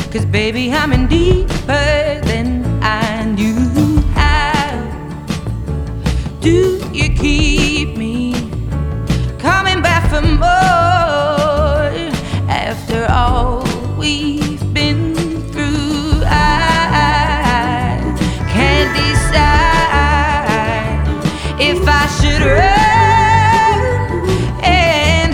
'Cause baby, I'm in deeper than I knew how. Do you keep me coming back for more after all we've been through? I can't decide if I should run and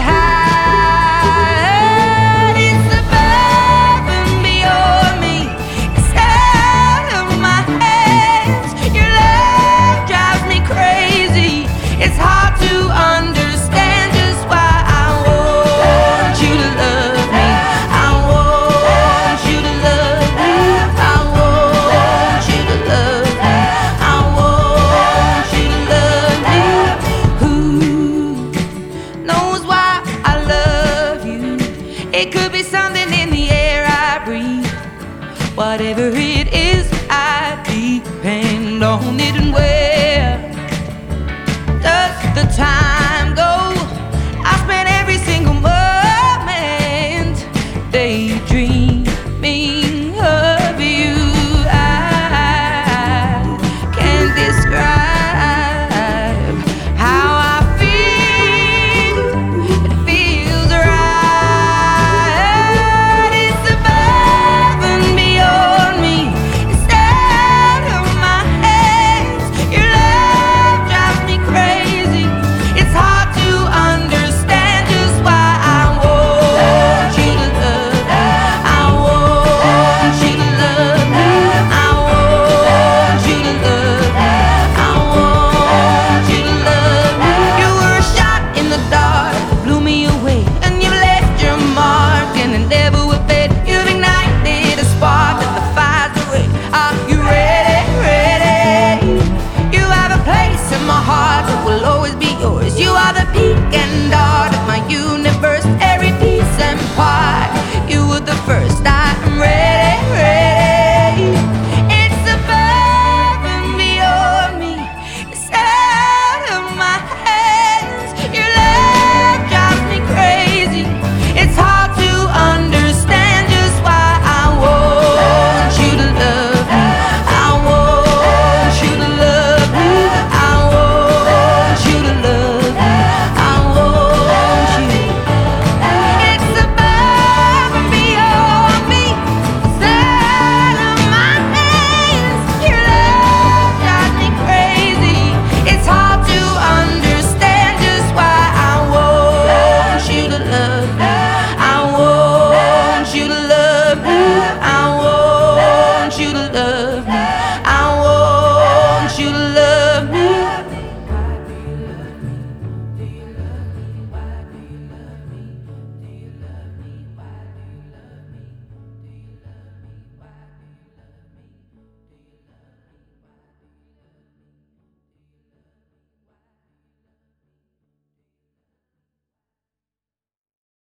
hide. It's above and beyond me, it's out of my hands. Your love drives me crazy. It's hard to understand just why I want you to love me. I want you to love me. I want you to love me. I want you to love me. Who knows why I love you? It could be something in the air I breathe. Whatever it is, I depend on it. And where does the time